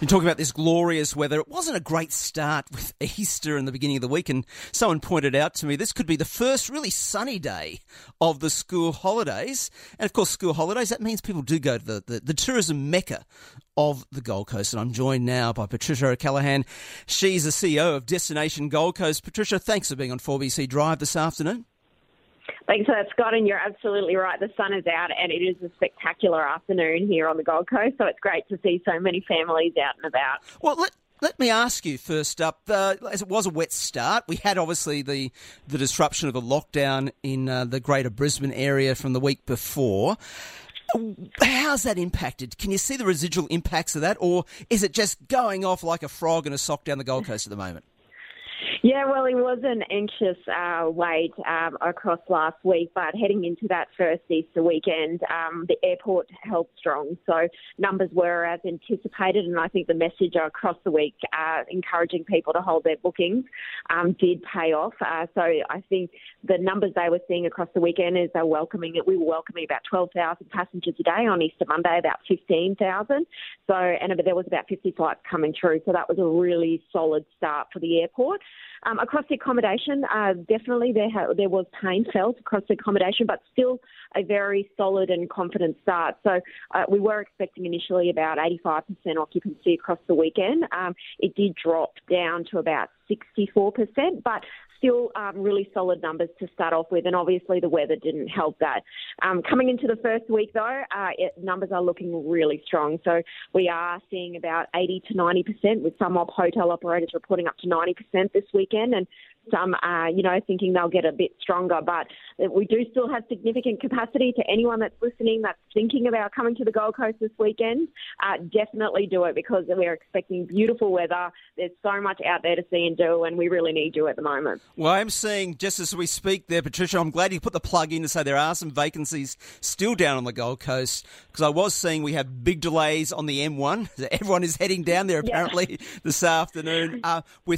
You're talking about this glorious weather. It wasn't a great start with Easter in the beginning of the week, and someone pointed out to me this could be the first really sunny day of the school holidays. And, of course, school holidays, that means people do go to the tourism mecca of the Gold Coast. And I'm joined now by Patricia O'Callaghan. She's the CEO of Destination Gold Coast. Patricia, thanks for being on 4BC Drive this afternoon. Thanks for that, Scott, and you're absolutely right. The sun is out and it is a spectacular afternoon here on the Gold Coast, so it's great to see so many families out and about. Well, let me ask you first up, as it was a wet start, we had obviously the disruption of the lockdown in the greater Brisbane area from the week before. How's that impacted? Can you see the residual impacts of that, or is it just going off like a frog in a sock down the Gold Coast at the moment? Yeah, well, it was an anxious wait across last week, but heading into that first Easter weekend, the airport held strong. So numbers were as anticipated, and I think the message across the week encouraging people to hold their bookings did pay off. So I think the numbers they were seeing across the weekend is they're welcoming it. We were welcoming about 12,000 passengers a day on Easter Monday, about 15,000. So, and there was about 50 flights coming through. So that was a really solid start for the airport. Across the accommodation, definitely there was pain felt across the accommodation, but still a very solid and confident start. So we were expecting initially about 85% occupancy across the weekend. It did drop down to about 64%, but still really solid numbers to start off with, and obviously the weather didn't help that. Coming into the first week, though, numbers are looking really strong. So we are seeing about 80 to 90%, with some hotel operators reporting up to 90% this weekend, and some, thinking they'll get a bit stronger. But we do still have significant capacity. To anyone that's listening that's thinking about coming to the Gold Coast this weekend, definitely do it, because we're expecting beautiful weather. There's so much out there to see and do, and we really need you at the moment. Well, I'm seeing, just as we speak there, Patricia, I'm glad you put the plug in to say there are some vacancies still down on the Gold Coast, because I was seeing we have big delays on the M1. Everyone is heading down there apparently this afternoon with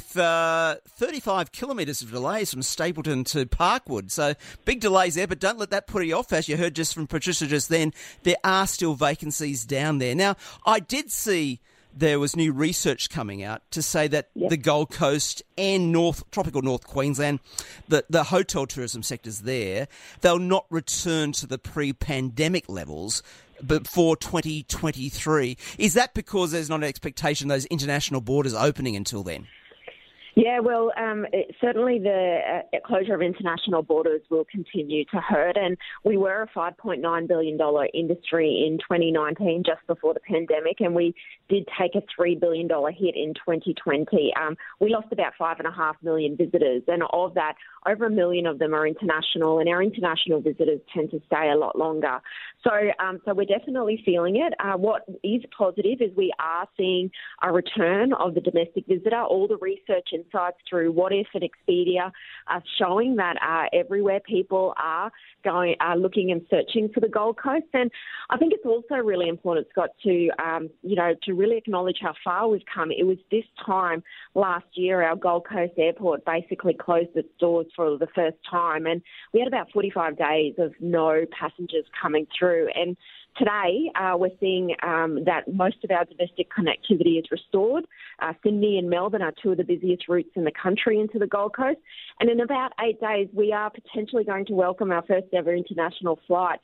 35 kilometres of delays from Stapleton to Parkwood. So big delays there, but don't let that put you off. As you heard just from Patricia just then, there are still vacancies down there. Now, I did see there was new research coming out to say that the Gold Coast and tropical North Queensland, the hotel tourism sectors there, they'll not return to the pre-pandemic levels before 2023. Is that because there's not an expectation those international borders opening until then? Yeah, well, certainly the closure of international borders will continue to hurt, and we were a $5.9 billion industry in 2019, just before the pandemic, and we did take a $3 billion hit in 2020. We lost about 5.5 million visitors, and of that, over 1 million of them are international, and our international visitors tend to stay a lot longer. So we're definitely feeling it. What is positive is we are seeing a return of the domestic visitor. All the research insights through What If and Expedia are showing that everywhere people are looking and searching for the Gold Coast. And I think it's also really important, Scott, to really acknowledge how far we've come. It was this time last year our Gold Coast Airport basically closed its doors for the first time, and we had about 45 days of no passengers coming through. And today, we're seeing that most of our domestic connectivity is restored. Sydney and Melbourne are two of the busiest routes in the country into the Gold Coast. And in about 8 days, we are potentially going to welcome our first ever international flight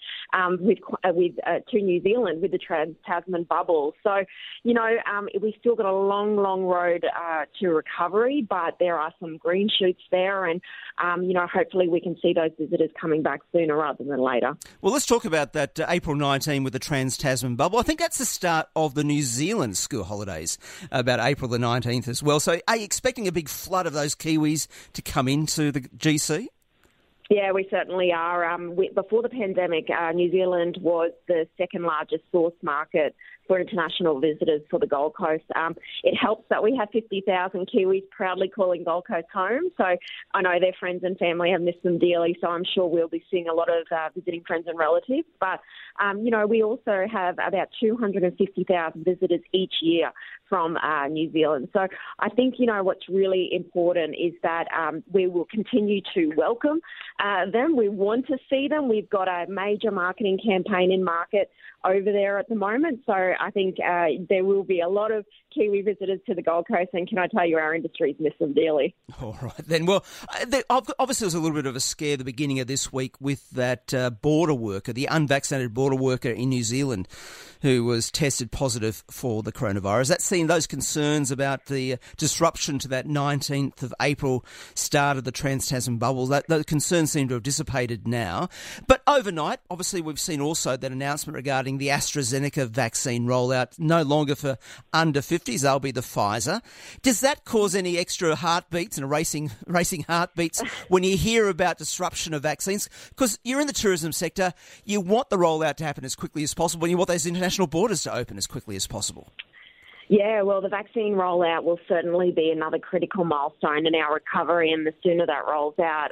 to New Zealand with the Trans-Tasman bubble. So, we've still got a long, long road to recovery, but there are some green shoots there. And, hopefully we can see those visitors coming back sooner rather than later. Well, let's talk about that April 19 with the Trans-Tasman bubble. I think that's the start of the New Zealand school holidays, about April the 19th as well. So are you expecting a big flood of those Kiwis to come into the GC? Yeah, we certainly are. Before the pandemic, New Zealand was the second largest source market for international visitors for the Gold Coast. It helps that we have 50,000 Kiwis proudly calling Gold Coast home. So I know their friends and family have missed them dearly, so I'm sure we'll be seeing a lot of visiting friends and relatives. But, we also have about 250,000 visitors each year from New Zealand. So I think, what's really important is that we will continue to welcome them. We want to see them. We've got a major marketing campaign in market over there at the moment. So I think there will be a lot of Kiwi visitors to the Gold Coast, and can I tell you, our industries miss them dearly. All right, then. Well, obviously there was a little bit of a scare at the beginning of this week with that border worker, the unvaccinated border worker in New Zealand, who was tested positive for the coronavirus. That's seen those concerns about the disruption to that 19th of April start of the Trans-Tasman bubble. Those concerns seem to have dissipated now. But overnight, obviously, we've seen also that announcement regarding the AstraZeneca vaccine rollout, no longer for under 50s. They'll be the Pfizer. Does that cause any extra heartbeats and racing heartbeats when you hear about disruption of vaccines? Because you're in the tourism sector, you want the rollout to happen as quickly as possible, and you want those international borders to open as quickly as possible. Yeah, well, the vaccine rollout will certainly be another critical milestone in our recovery, and the sooner that rolls out,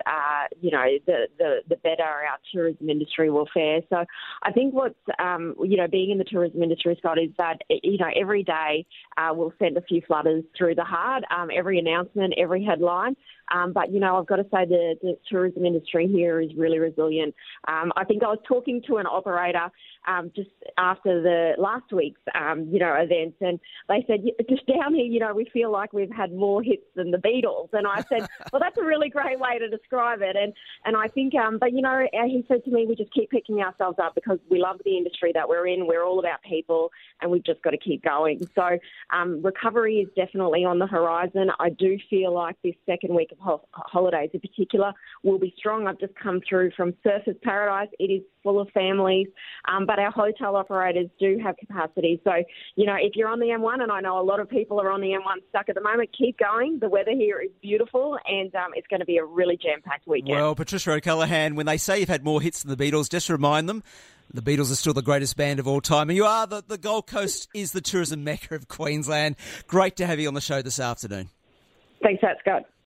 the better our tourism industry will fare. So I think what's, being in the tourism industry, Scott, is that, every day we'll send a few flutters through the heart, every announcement, every headline. But I've got to say the tourism industry here is really resilient. I think I was talking to an operator just after the last week's, events, and they said, just down here, we feel like we've had more hits than the Beatles. And I said, well, that's a really great way to describe it. And I think, he said to me, we just keep picking ourselves up because we love the industry that we're in. We're all about people, and we've just got to keep going. So recovery is definitely on the horizon. I do feel like this second week of holidays in particular will be strong. I've just come through from Surfers Paradise. It is full of families, but our hotel operators do have capacity. So, if you're on the M1, and I know a lot of people are on the M1 stuck at the moment, keep going. The weather here is beautiful, and it's going to be a really jam-packed weekend. Well, Patricia O'Callaghan, when they say you've had more hits than the Beatles, just remind them the Beatles are still the greatest band of all time. And you are, the Gold Coast is the tourism mecca of Queensland. Great to have you on the show this afternoon. Thanks, Scott.